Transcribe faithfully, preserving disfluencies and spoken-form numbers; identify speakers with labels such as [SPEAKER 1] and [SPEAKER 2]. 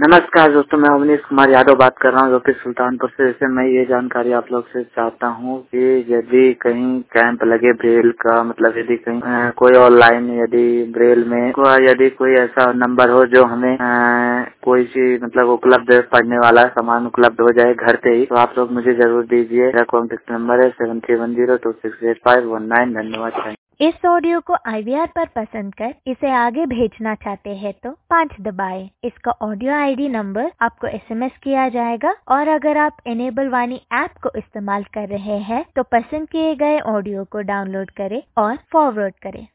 [SPEAKER 1] नमस्कार दोस्तों, मैं अवनीश कुमार यादव बात कर रहा हूँ जो कि सुल्तानपुर से। जैसे मैं ये जानकारी आप लोग से चाहता हूँ कि यदि कहीं कैंप लगे ब्रेल का, मतलब यदि कहीं आ, कोई ऑनलाइन यदि ब्रेल में को, यदि कोई ऐसा नंबर हो जो हमें आ, कोई सी मतलब उपलब्ध पढ़ने वाला सामान उपलब्ध हो जाए घर पे ही, तो आप लोग मुझे जरूर दीजिए। मेरा कॉन्टेक्ट नंबर है seven three one zero two six eight five one nine. धन्यवाद।
[SPEAKER 2] इस ऑडियो को आई वी आर पर पसंद कर इसे आगे भेजना चाहते हैं तो पाँच दबाएं। इसका ऑडियो आई डी नंबर आपको एस एम एस किया जाएगा और अगर आप इनेबल वाणी ऐप को इस्तेमाल कर रहे हैं तो पसंद किए गए ऑडियो को डाउनलोड करें और फॉरवर्ड करें।